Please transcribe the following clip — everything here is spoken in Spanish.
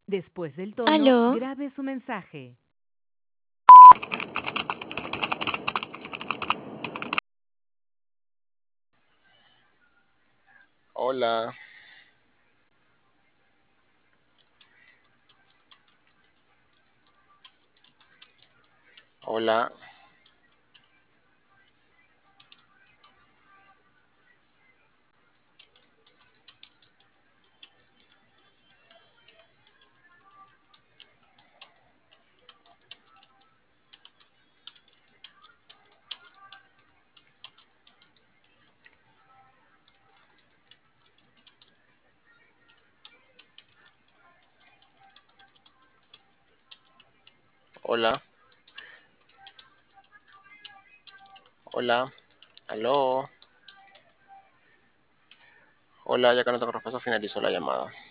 Después del tono, Aló, grabe su mensaje. Hola, hola, hola, hola, aló, hola, ya que no tengo respuesta, finalizo la llamada.